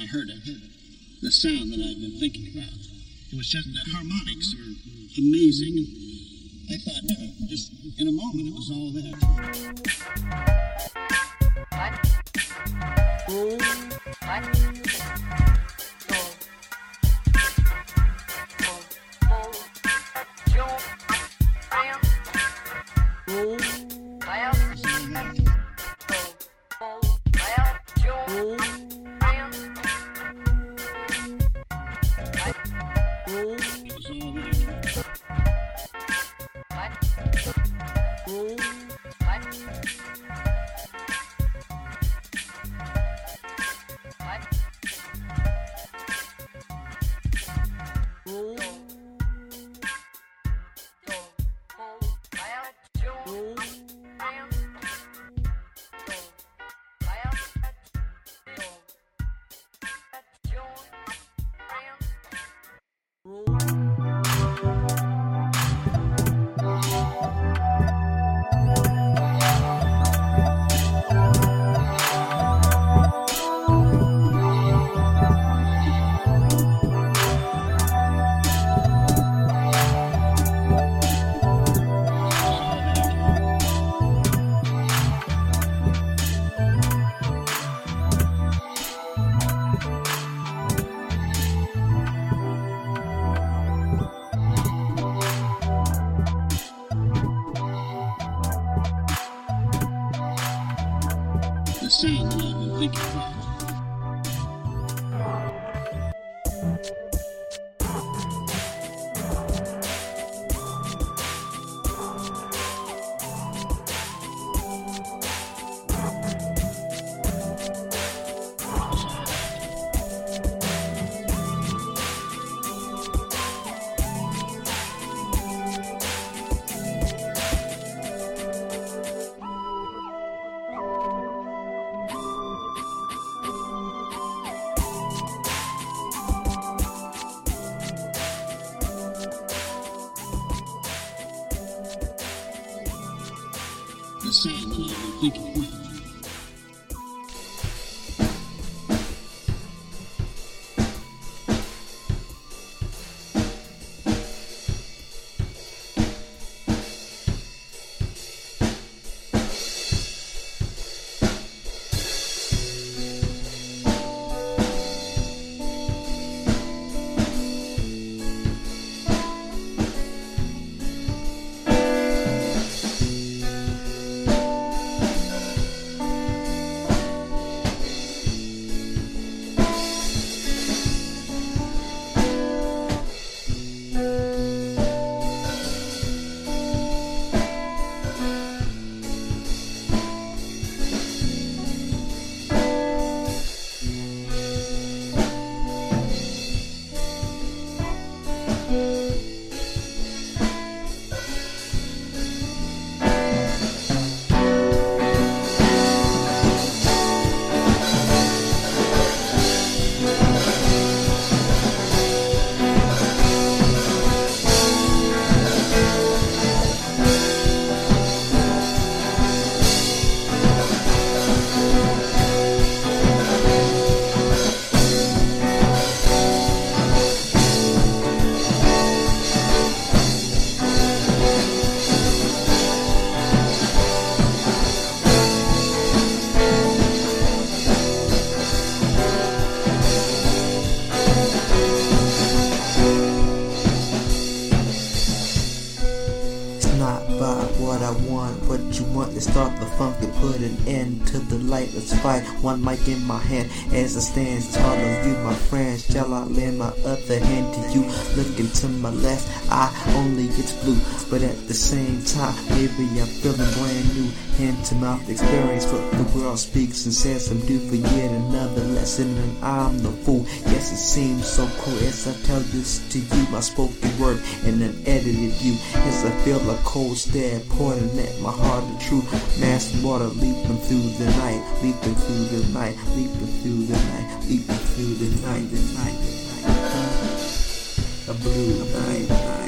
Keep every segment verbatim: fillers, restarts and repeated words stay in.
heard it, the sound that I'd been thinking about. It was just the harmonics are amazing. And I thought, no, just in a moment, it was all there. The sound that I've been thinking about. The sound that I've been thinking about. What I want, what you want to start the funk and put an end to the light. Let's fight. One mic in my hand as I stand tall of you, my friends. Shall I lend my other hand to you? Looking to my left, I only gets blue, but at the same time, maybe I'm feeling brand new. Hand to mouth experience, what the world speaks and says I'm due for yet another lesson, and I'm the fool. Yes, it seems so cool as I tell this to you, my spoken word and an edited view. As I feel a cold stare pointing at my heart of truth. Mass water leaping through the night, leaping through the night, leaping through the night, leaping through the night, the night, the night, a blue night, night.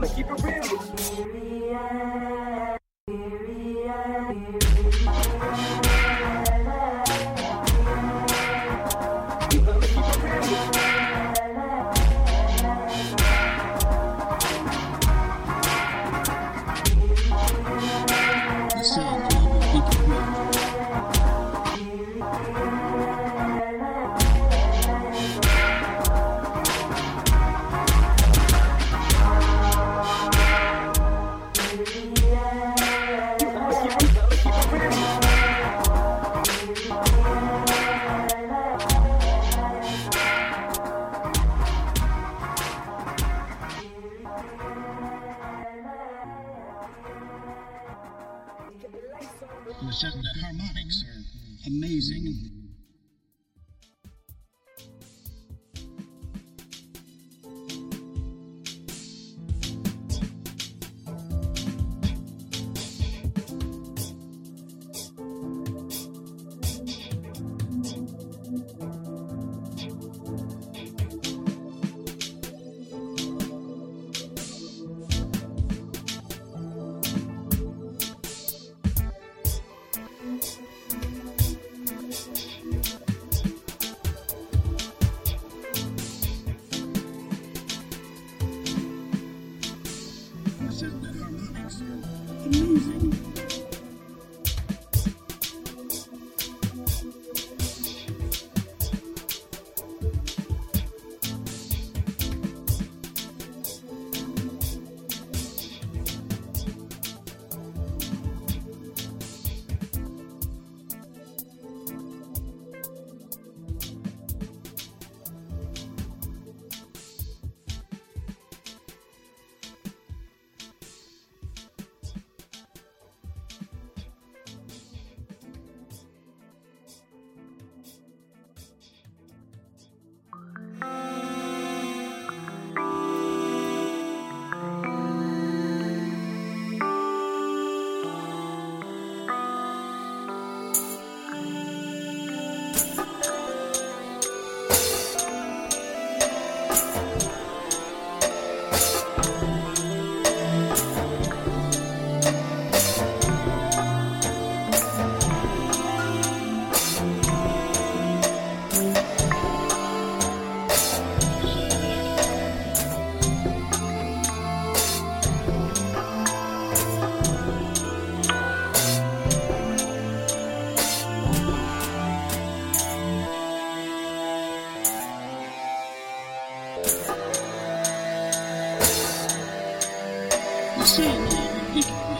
I'ma keep it real with you. The sound that I've been thinking about. It was just the harmonics are amazing. It was just the harmonics are amazing. The sound that I've been thinking about.